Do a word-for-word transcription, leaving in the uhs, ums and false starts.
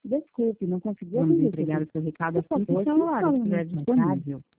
Desculpe, não consegui Vamos atender. entregar o seu recado Por assim que favor, a hora qual é o estiver número disponível.